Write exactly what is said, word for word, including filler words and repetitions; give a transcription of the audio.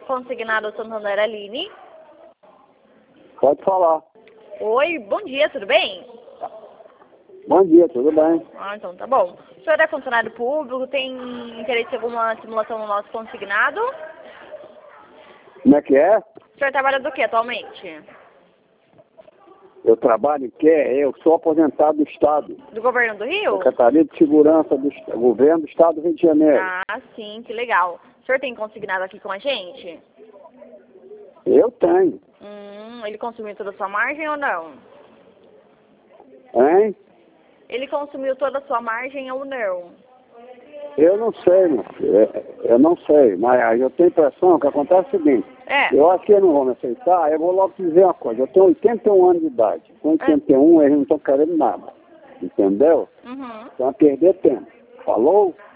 Consignado Santander Aline. Pode falar. Oi, bom dia, tudo bem? Bom dia, tudo bem? Ah, então tá bom. O senhor é funcionário público, tem interesse em alguma simulação no nosso consignado? Como é que é? O senhor trabalha do que atualmente? Eu trabalho em quê? Eu sou aposentado do Estado. Do governo do Rio? Secretaria de Segurança do Est- Governo do Estado do Rio de Janeiro. Ah, sim, que legal. O senhor tem consignado aqui com a gente? Eu tenho. Hum, ele consumiu toda a sua margem ou não? Hein? Ele consumiu toda a sua margem ou não? Eu não sei, meu filho. É- Eu não sei, mas eu tenho a impressão que acontece o seguinte. É. Eu acho que eles não vão me aceitar. Eu vou logo te dizer uma coisa. Eu tenho oitenta e um anos de idade. Com oitenta e um, eles não estão querendo nada. Entendeu? Uhum. Então, a perder tempo. Falou?